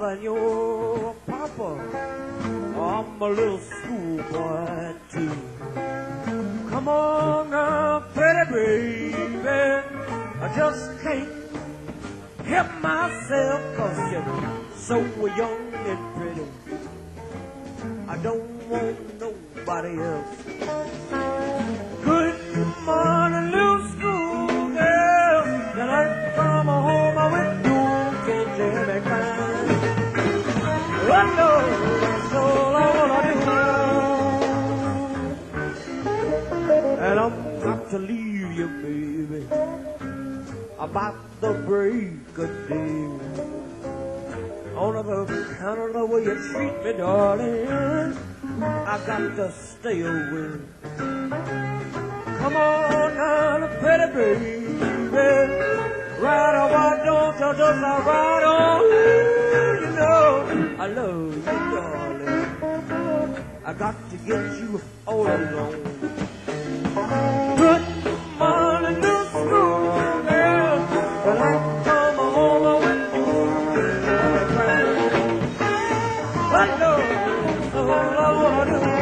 and your papa. I'm a little schoolboy too. Come on now, pretty baby, I just can't help myself, 'cause you're so young and pretty. I don't want nobody else. Good morning, little school girl. Can I come home with you? Can't let me cry. Oh no, that's all I wanna do. And I'm got to leave you, baby, about the break of day. On account of the way you treat me, darling, I got to stay away. Come on now, pretty baby, ride on, why don't you just ride on? You know I love you, darling. I got to get you all alone. Good morning, new school girl, when I come home with you, I know all I wanna do.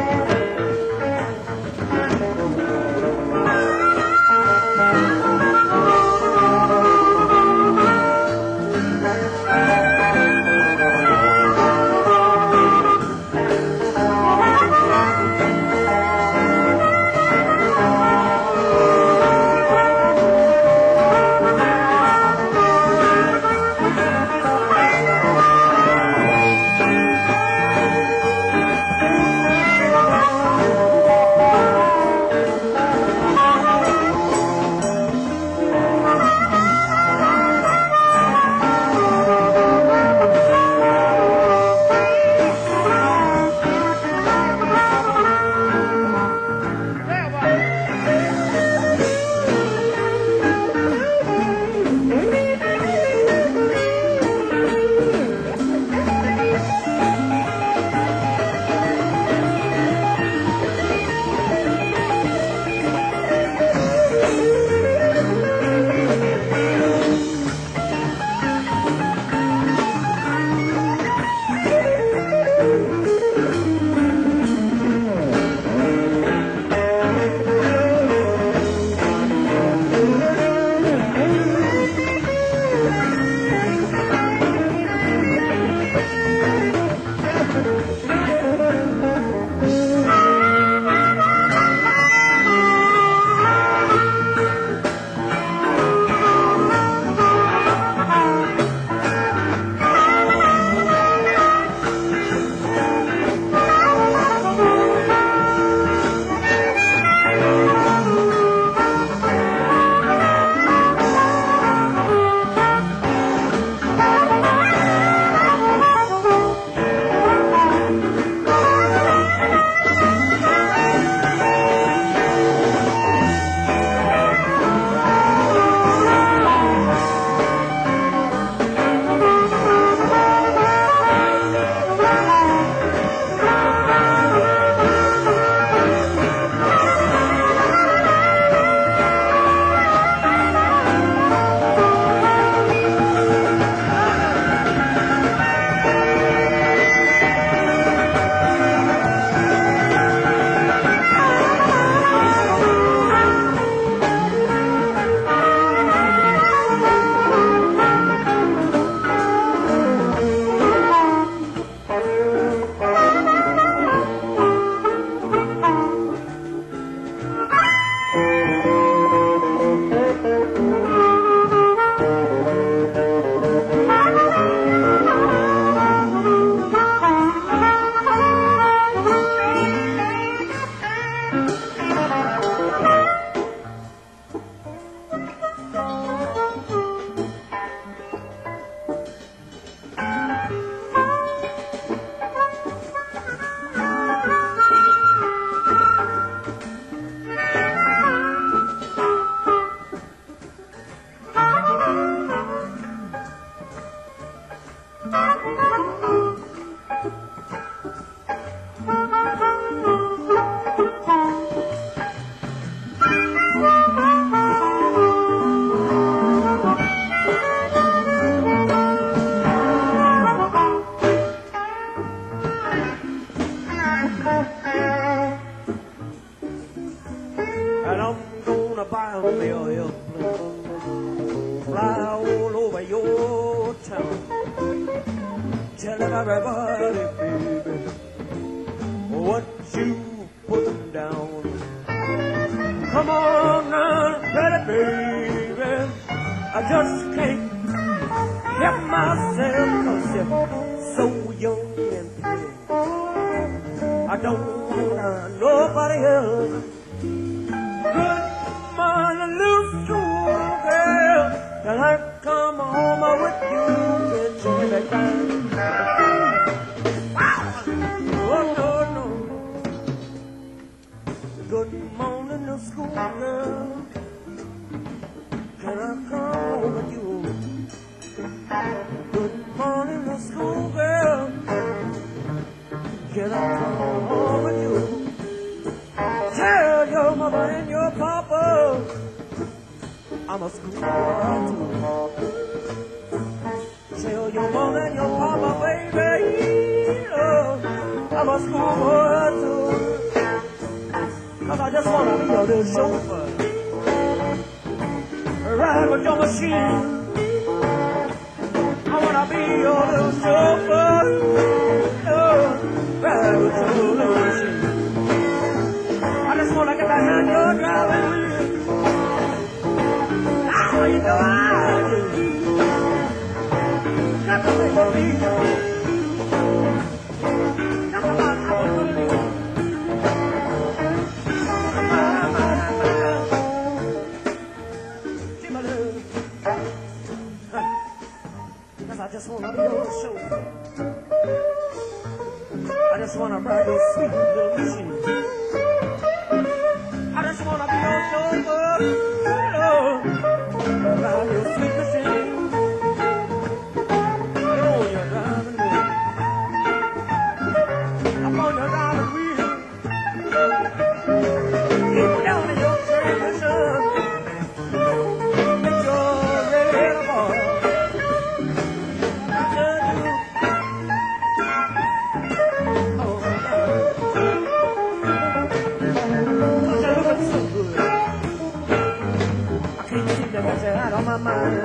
over your town. Tell everybody, baby, what you putting down. Come on now, baby, I just can't help myself, 'cause you're so young and pretty. I don't want nobody else. Good morning, little school girl. Can I come home with you and take me back? Oh, no, no. Good morning, little school girl. Can I come home with you? Good morning, little school girl. Can I come home with you? Tell your mama and your papa I'm a schoolboy too. Tell your mama and your papa, baby, I'm a schoolboy too. 'Cause I just wanna be your little chauffeur, ride with your machine. I wanna be your little chauffeur, ride with your little machine. I just wanna get behind your driving wheel. Oh, you know I do. Got to make me feel. That's about how I feel. See my love. 'Cause I just wanna be your chauffeur. I just wanna ride your sweet little machine. I just wanna be your chauffeur, ride your sweet machine. You know you're driving me. I'm on your driving wheel. Keep down in your transmission. Make your red ball. I love you. Oh, get you out of my mind,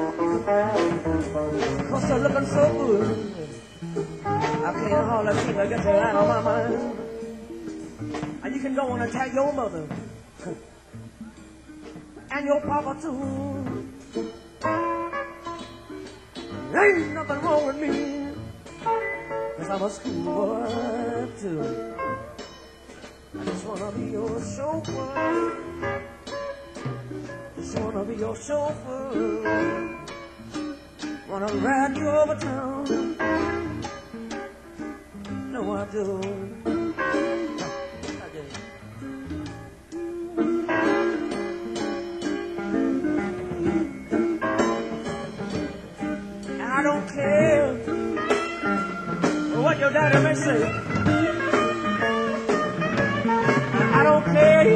'cause you're looking so good. I can't hardly seem to get you out of my mind. And you can go on and tell your mother and your papa too. Ain't nothing wrong with me, 'cause I'm a schoolboy too. I just wanna be your chauffeur. Just wanna be your chauffeur. Wanna ride you over town. No, I do. I do. And I don't care what your daddy may say. I don't care.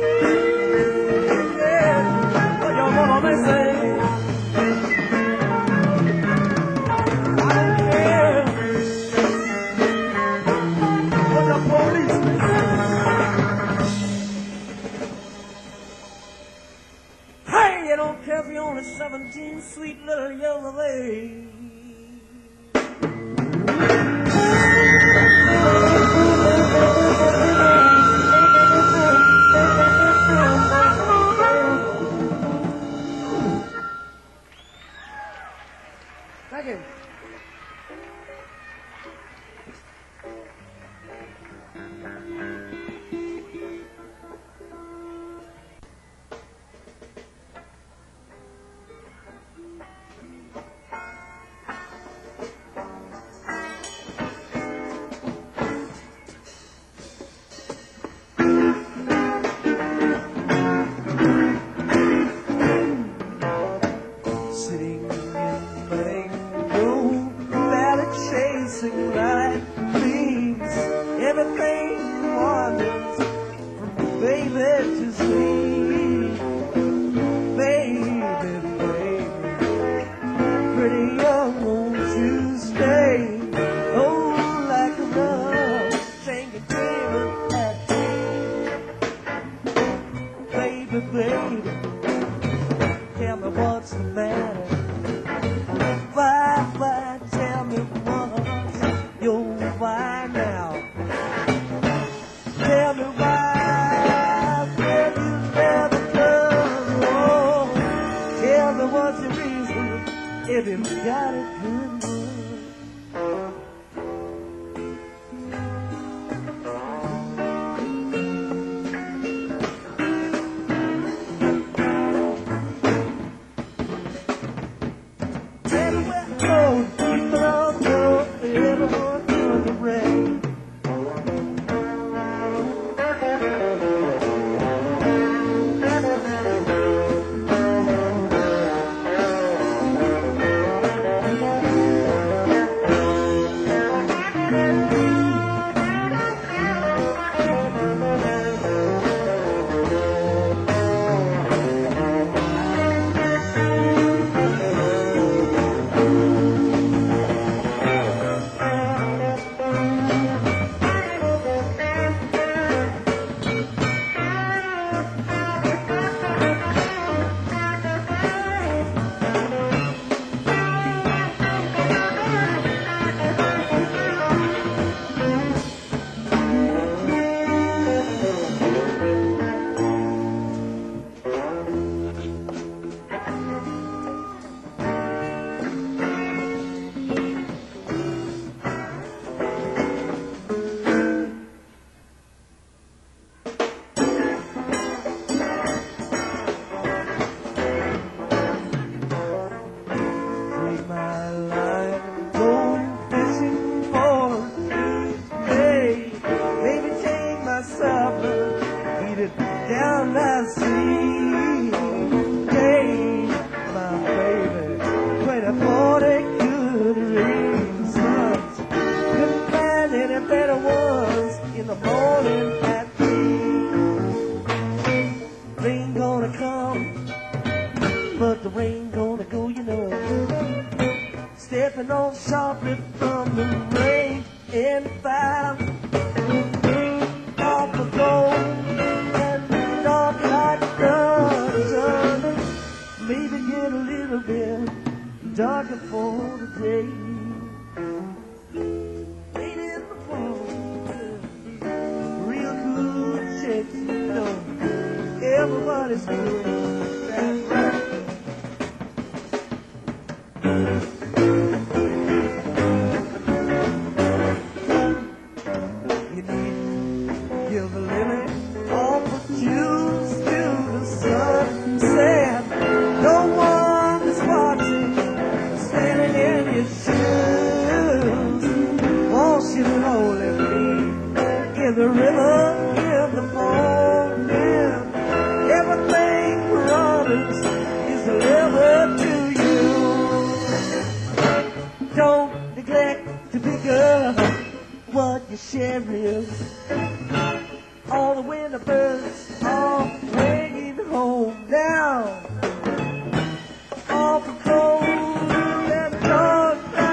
Mama may say, I don't care what the police may say. Hey, you don't care if you're only 17, sweet little yellow lady. Thank you. Sitting in Mango Valley, chasing light dreams, everything wanders from baby to sleep. Baby, baby, pretty young, won't you stay? Oh, like a love, singing dreaming at me. Baby, baby, tell me what's the matter. if you've got a good one. Everywhere I go, people all know everyone doing the rain. Down that sea, hey, my baby, 20, 40 good rings, sons. Couldn't find any better ones in the morning at 3. Rain gonna come, but the rain gonna go, you know. Stepping on sharply from the rain in 5. Off the gold. Maybe get a little bit darker for the day. Ain't in the fall, real good chicks, you know. Everybody's good, that's right. You need to give a lily all the juice till the sunset. No one is watching, standing in your shoes. Wash it lonely feet in the river, in the morning. Everything promised is delivered to you. Don't neglect to pick up what you share is. All the winter birds are bringing home now. All the cold and dark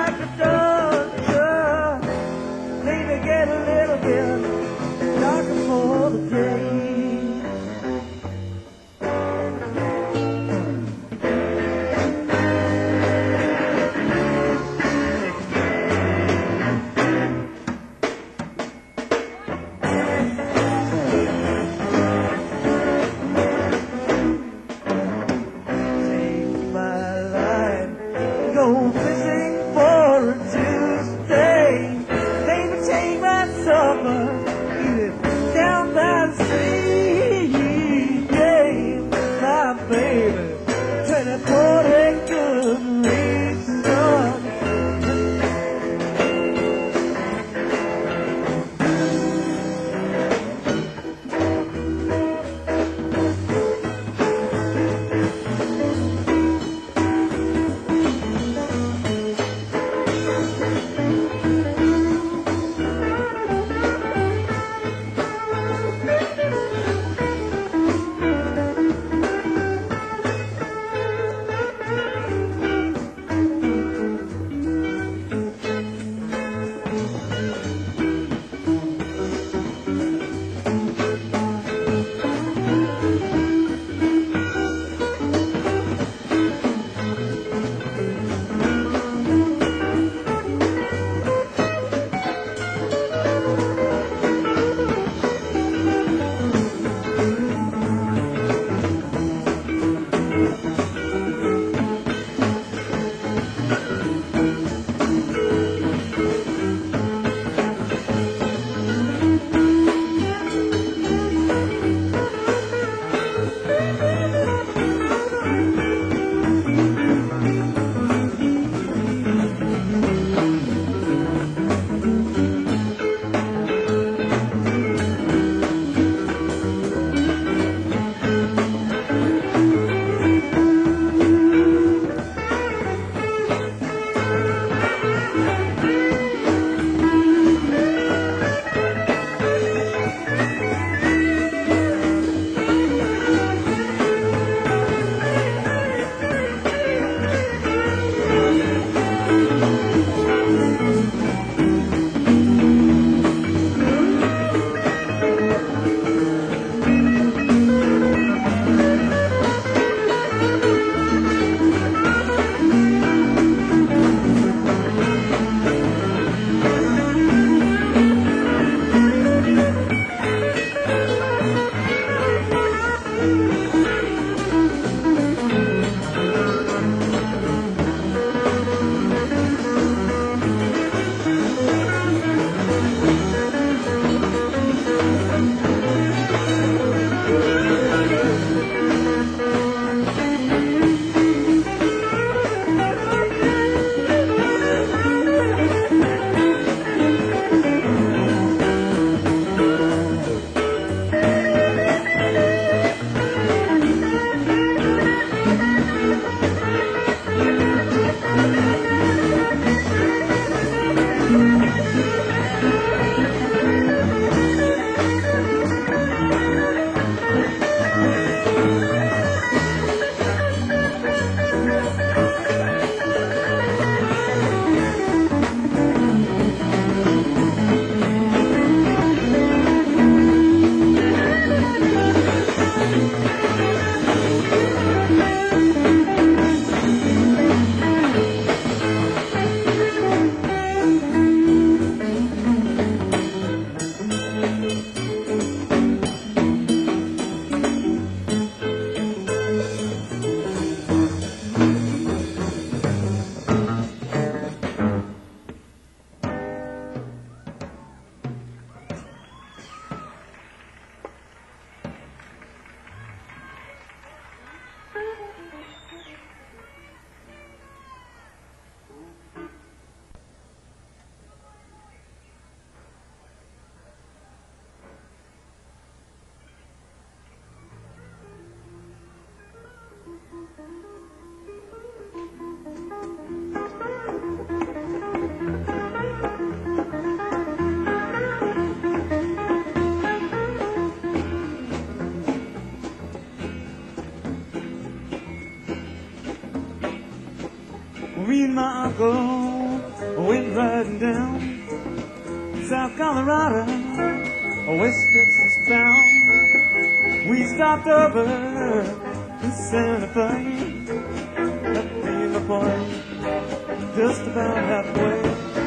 uncle went riding down South Colorado, West Texas town. We stopped over in Santa Fe, that being the point, just about halfway.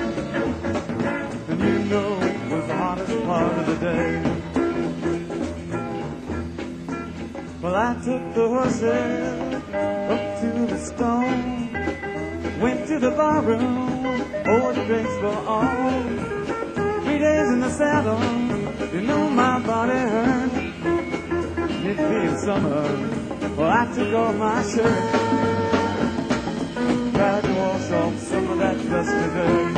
And you know it was the hottest part of the day. Well, I took the horses up to the stone, went to the barroom, ordered drinks for all. 3 days in the saddle, you know my body hurt. It being summer, well, I took off my shirt, tried to wash off some of that dusty dirt.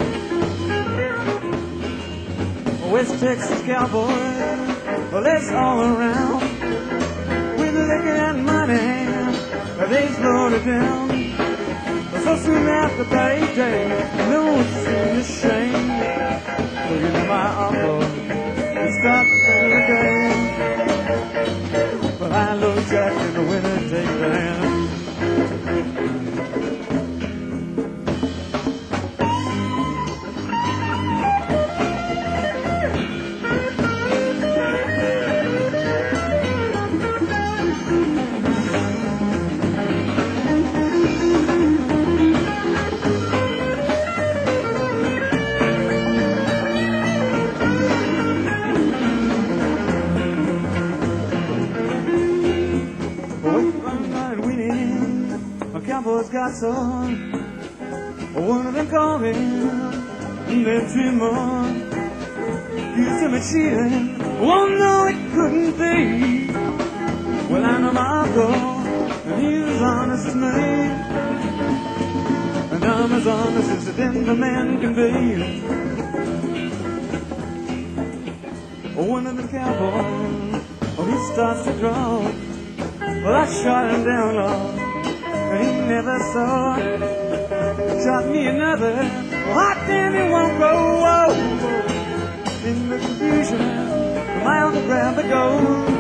West Texas cowboys, well, it's all around. With liquor and money, they slowed it down. So soon after payday, no one seemed ashamed. Well, you know my uncle, he stopped the game. Well, I look Jack in the winter, take the hand. Cowboys got some, one of them called him, and then 2 more. Used him a cheating, oh no it couldn't be. Well, I know my uncle, and he's as honest as me, and I'm as honest as a Denver man can be. One of them cowboys, oh he starts to draw, well I shot him down low. He never saw it. Shot me another. Hot damn, it won't go. Whoa. In the confusion, my uncle grabbed the gold.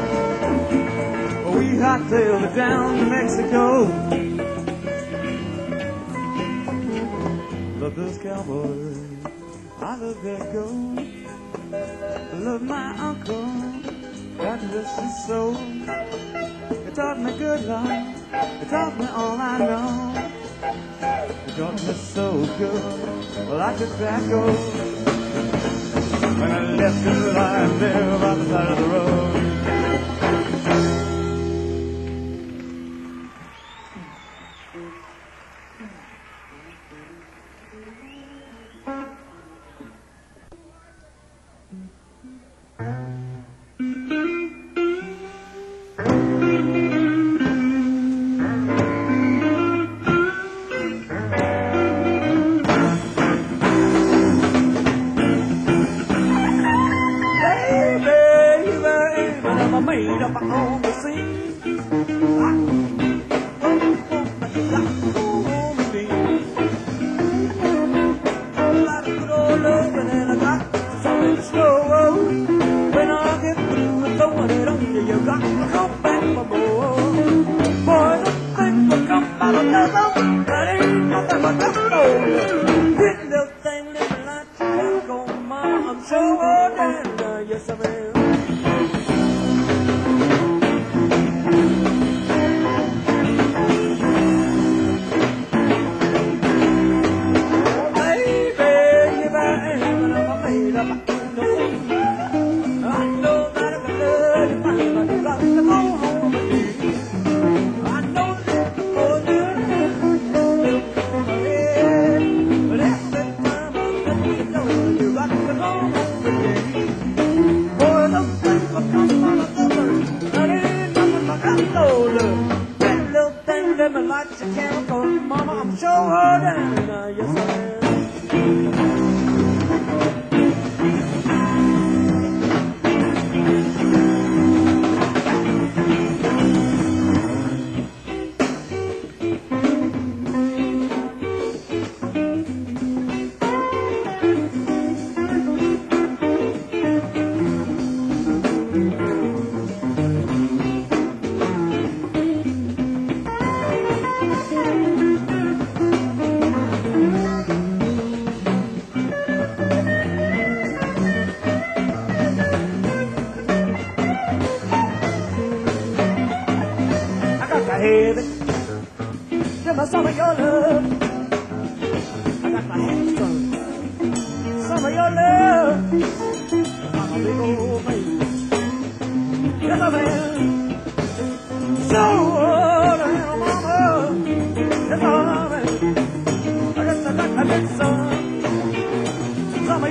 We hot-tailed it down to Mexico. Love those cowboys. I love their gold. I love my uncle. God bless his soul. He taught me good life. It taught me all I know. It taught me so good. Well, I took that gold when I left him lying there by the side of the road. Made up on the scene. Like a good old love, and then I got something slow. When I get through with throwing it on you, you got to come back for more. Boy, don't think we'll come out of another. That ain't nothing but the gold. This little thing living like Chicago, mama, I'm sure that yes I am. Like you can't go, mama, I'm sure that yes I am.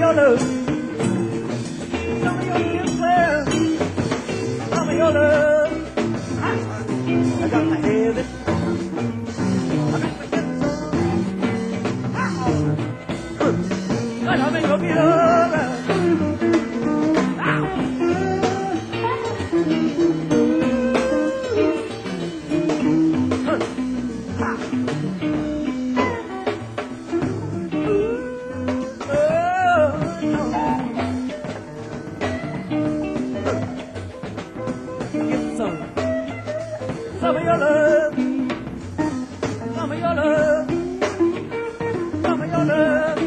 your love, some of your kisses, some of your love. I got to have it. I got to get some. I make you feel alright. Some of your love, some of your love, some of your love.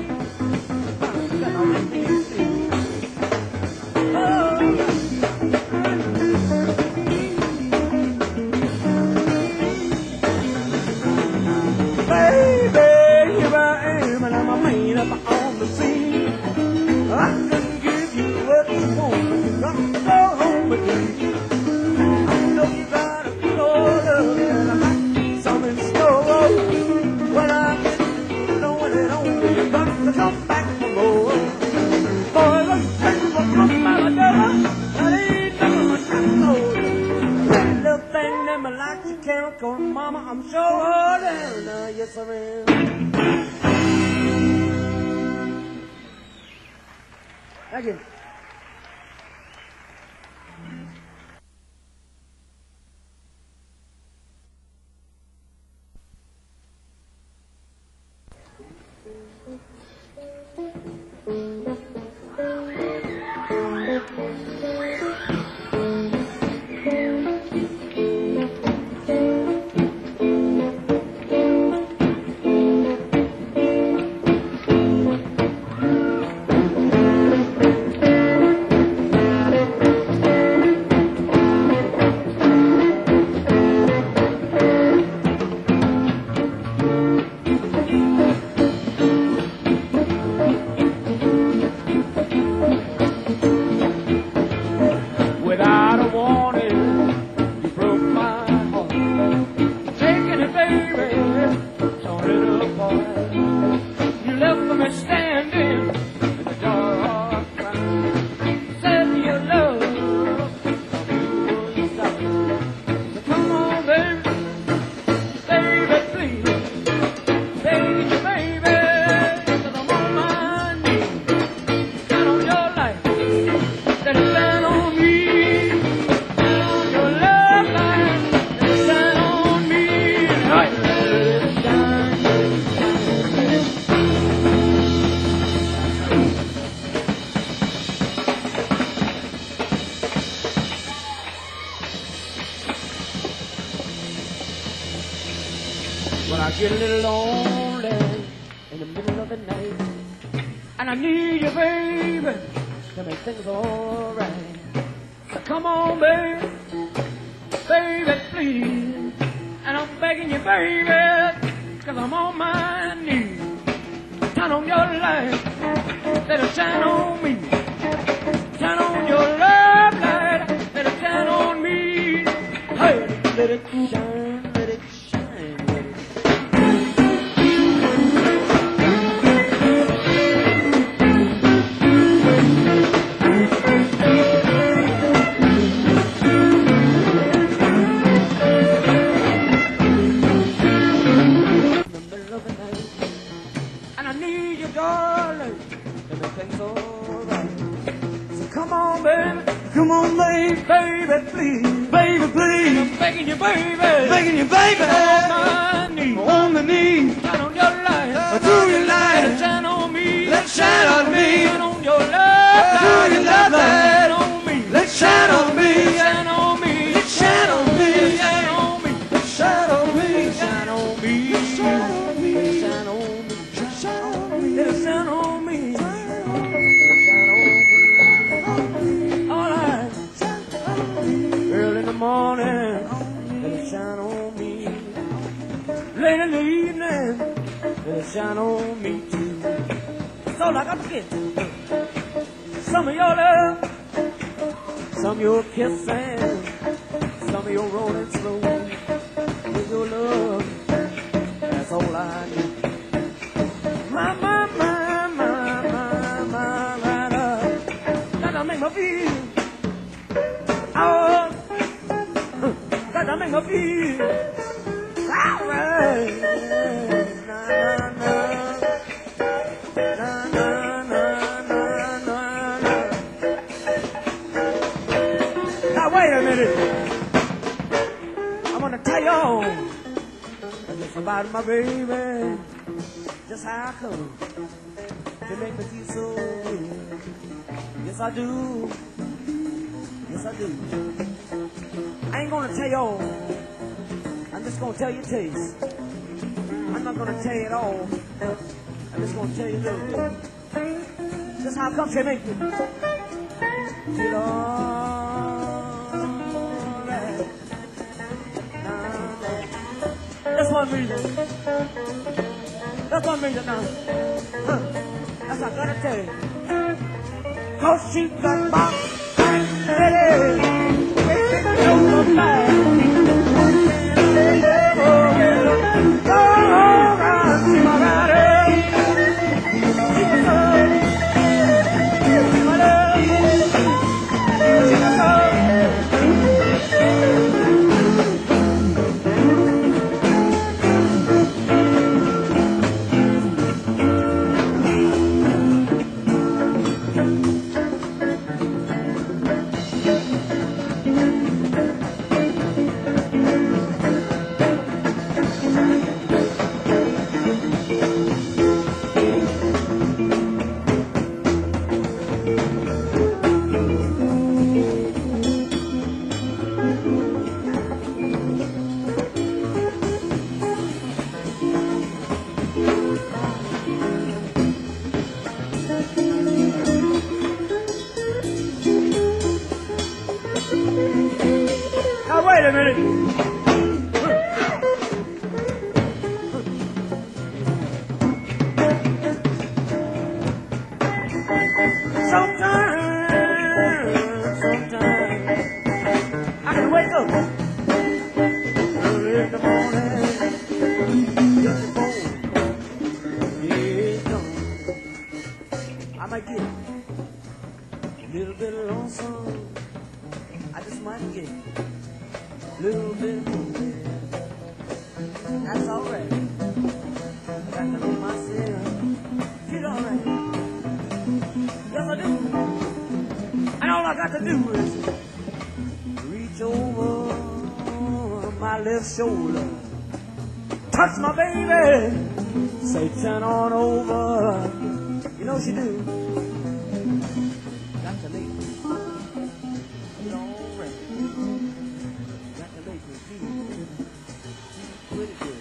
Baby, here I am and I'm a man up on the scene. I can give you what you want, but you got to go home with me. I know you gotta love and I got some in store. When I get knowing it only, you got to come back for more. Boy, let's take a look at my door. That ain't nothing much I know. That little thing that me like you can't call mama, I'm sure down. Yes, I am. Thank you. When I get a little lonely in the middle of the night, and I need you, baby, to make things alright. So come on, baby, baby, please. And I'm begging you, baby, cause I'm on my knees. Turn on your light, let it shine on me. Turn on your love light, let it shine on me. Hey, let it shine, let it shine, let it come on, baby, baby, please, baby, please. I'm begging you, baby, begging you, baby. On my knees, on the knees. Turn on your light, through your light. Let it shine on me, let it shine on me. Turn on your love, through your love light on me. Let it shine on me, shine on me, let it shine on me, shine on me, let it shine on me, shine on me, shine on me, let it shine on me, shine on me, let it shine on me. Early in the morning, let it shine on me. Late in the evening, let it shine on me too. That's all I got to get. Some of your love, some of your kissing, some of your rolling slow. With your love, that's all I need. My, my, my, my, my, my. her feel. Oh, got to make her feel. All right. Na, na, na, na, na, na, na, na. Now wait a minute. I'm gonna tell y'all about my baby. Just how I come to make me feel so good. Yes, I do. Yes, I do. I ain't gonna tell y'all. I'm just gonna tell you taste. I'm not gonna tell you it all. I'm just gonna tell you a little bit. Just how come she make me feel all right. That's one reason. That's one reason now. That's what I gotta tell you. 'Cause she got my lady. Now wait a minute. Sometimes I can wake up early in the morning, just before it's done. I might get a little bit lonesome. I just might get a little bit lonely. That's alright. Got to know myself. Feel alright. Yes, I do. And all I got to do is reach over my left shoulder, touch my baby, say turn on over. You know she do. Got to make me feel alright. Got to make me feel pretty good.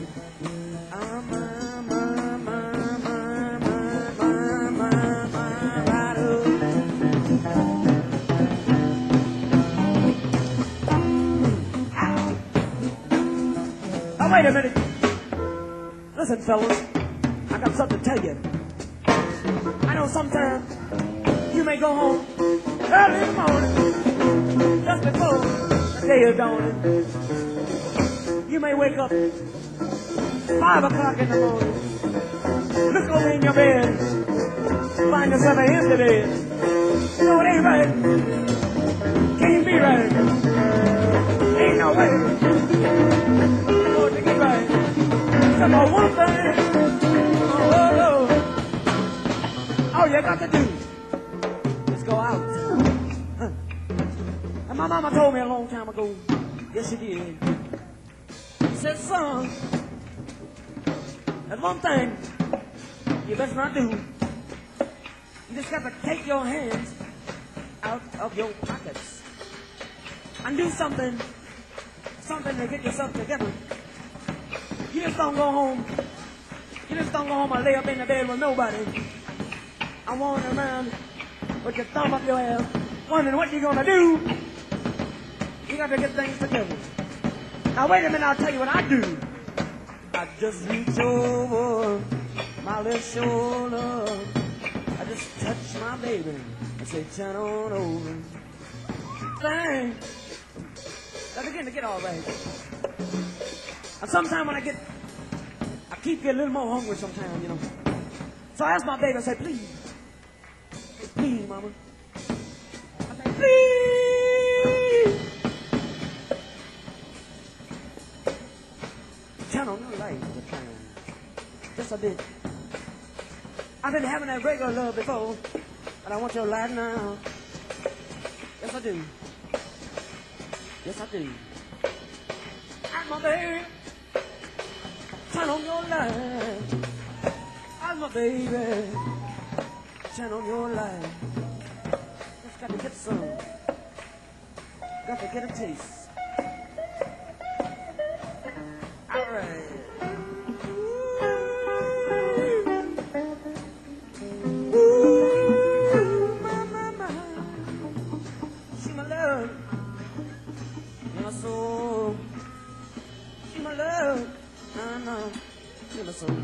Now wait a minute. Listen, fellas, I got something to tell you. I know sometimes you may go home early in the morning, just before the day is dawning. You may wake up 5 o'clock in the morning, look over in your bed, find yourself an empty bed. You know it ain't right. Can't be right. Ain't no way. You know to get right. Except for one thing. Oh. All you got to do is go out. And my mama told me a long time ago, yes she did. She said, son, there's one thing you best not do. You just got to take your hands out of your pockets and do something to get yourself together. You just don't go home. You just don't go home and lay up in the bed with nobody. I'm wandering around with your thumb up your ass, wondering what you're gonna do. You got to get things together. Now wait a minute, I'll tell you what I do. I just reach over my left shoulder. I just touch my baby and say, turn on over. Thing. I begin to get all right. And sometimes when I keep getting a little more hungry sometimes, So I ask my baby, I say, please, mama, Please turn on your light, the time. Just a bit. I've been having that regular love before, but I want your light now. Yes, I do. Yes, I do. I'm my baby. Turn on your light. I'm my baby. Turn on your light. Just got to get some. Got to get a taste. All right. Ooh, my. She my love. You're my soul. She my love. No. She my soul.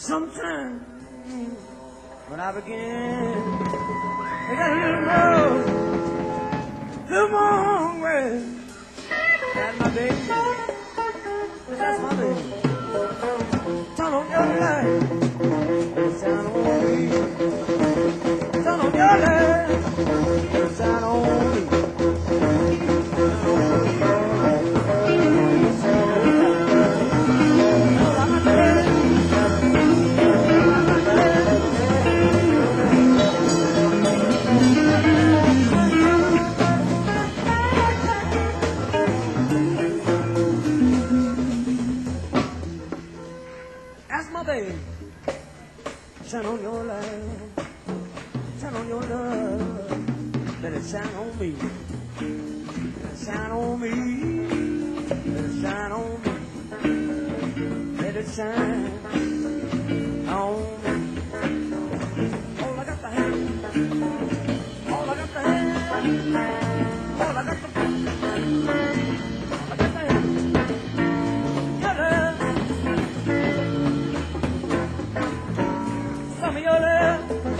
Sometimes when I begin, I got a little more hungry. That's my baby. That's my baby. Turn on your light. Shine on me. Turn on your light. Shine on me. Shine on your light, shine on your love, let it shine on me, let it shine on me, let it shine on me, let it shine on me. All I got to have, all I got to have, all I got to have, all I got to have, your love. Some of your love,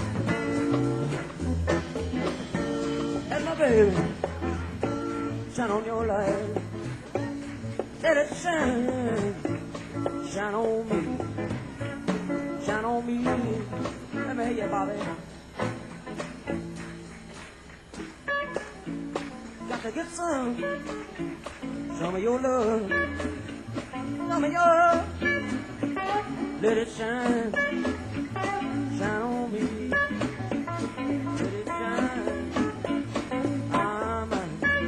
and my baby, shine on your light, let it shine, shine on me, shine on me. Let me hear you, Bobby. Got to get some of your love, some of your love, let it shine. Shine on me, let it shine. Amen.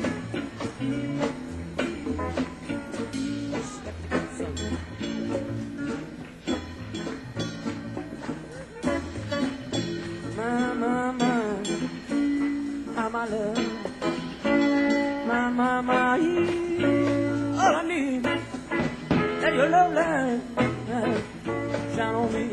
My love, my, all I need, let your love light shine on me.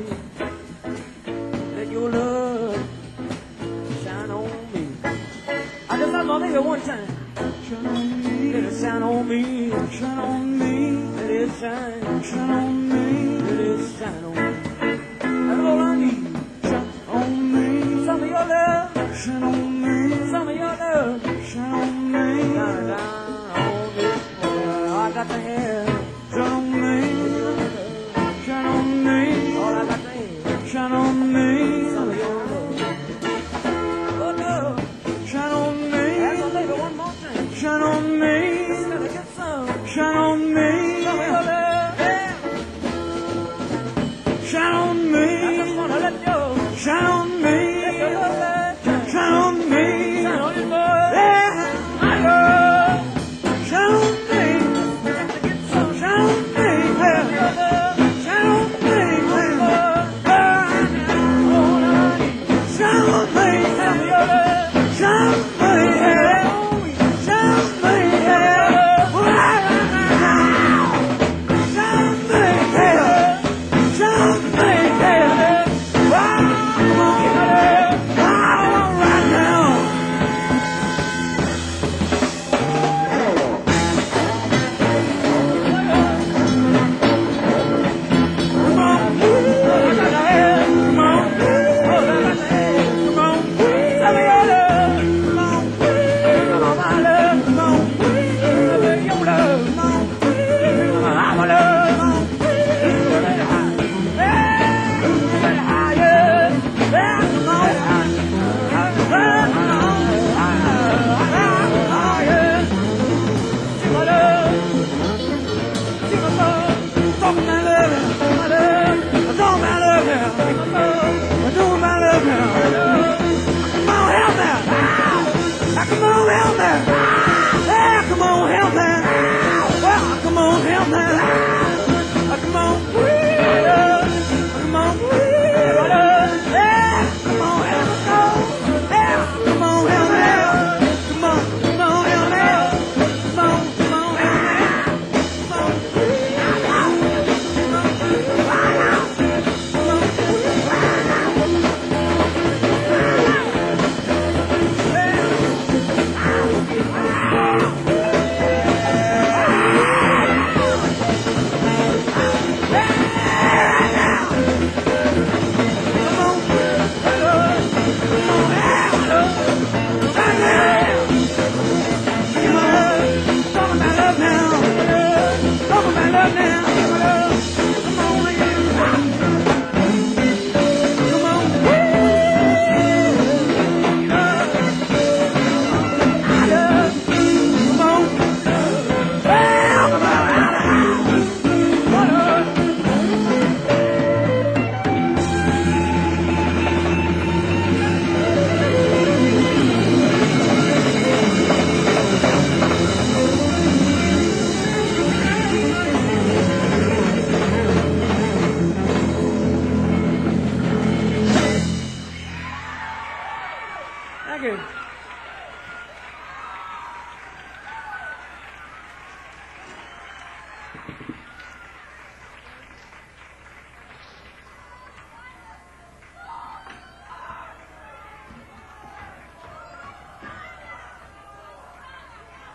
Your love shine on me. I just have my baby one time. Shine on me. Let it shine on me. Shine on me. Let it shine. Shine on me. Let it shine on me. That's all I need. Shine on me. Some of your love. Shine on me. Some of your love. Shine on me. Down on this world. I got the hair. Shine on me. Shine on me. All I got the hair. Shine on me. Shine on me, shine on me, shine on me, shine on me, shine on me, shine on me.